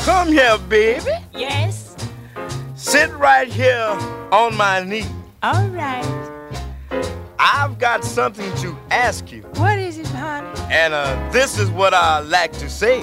Come here, baby. Yes? Sit right here on my knee. All right. I've got something to ask you. What is it, honey? And this is what I like to say.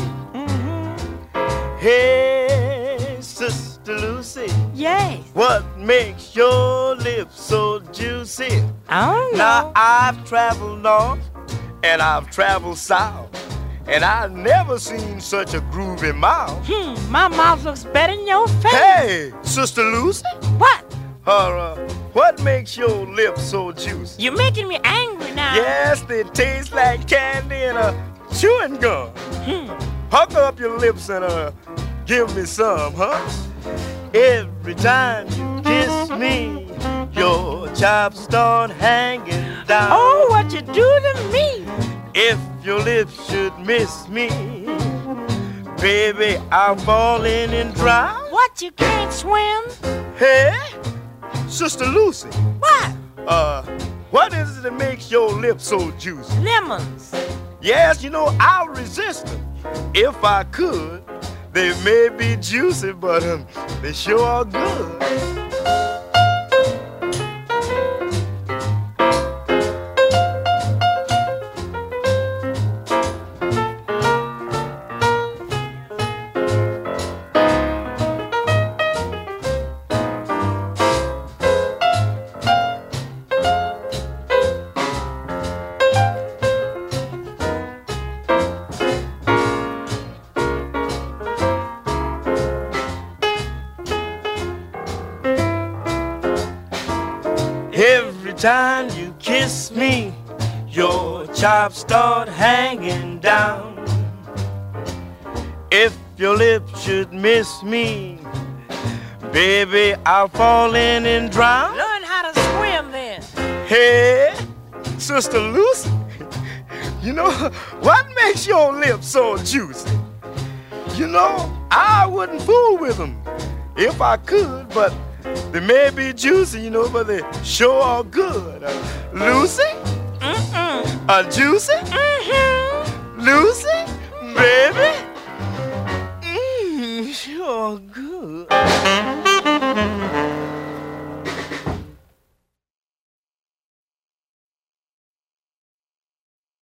Hey, Sister Lucy. Yes. What makes your lips so juicy? I don't know. Now I've traveled north and I've traveled south, and I've never seen such a groovy mouth. My mouth looks better than your face. Hey, Sister Lucy. What? What makes your lips so juicy? You're making me angry now. Yes, they taste like candy and a chewing gum. Pucker up your lips and give me some, huh? Every time you kiss me, your chops start hanging down. Oh, what you do to me? If your lips should miss me, baby, I'm falling and drown. What, you can't swim? Hey, Sister Lucy. What? What is it that makes your lips so juicy? Lemons. Yes, you know, I'll resist them. If I could, they may be juicy, but they sure are good. Every time you kiss me, your chops start hanging down. If your lips should miss me, baby, I'll fall in and drown. Learn how to swim then. Hey, Sister Lucy, you know, what makes your lips so juicy? You know, I wouldn't fool with them if I could, but they may be juicy, you know, but they sure are good. Lucy? Juicy? Lucy? Baby? Sure good.